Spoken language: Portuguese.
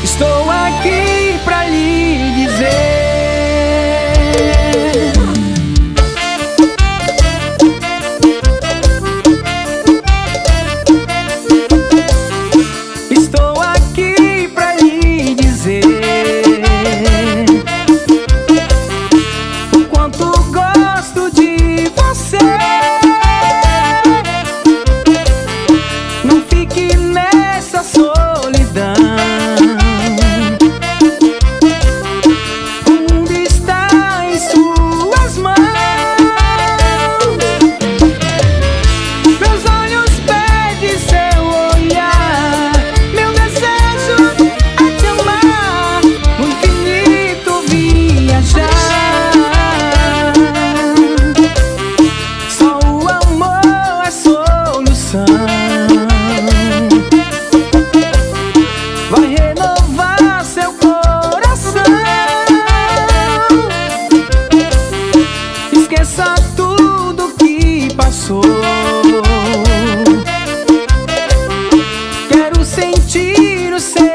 Estou aqui pra lhe dizer: estou aqui pra lhe dizer o quanto gosto de você. Não fique nessa solidão. O mundo está em suas mãos. Meus olhos pedem seu olhar. Meu desejo é te amar, no infinito viajar. Só o amor é solução. Vai renovar seu coração. Esqueça tudo que passou. Quero sentir o seu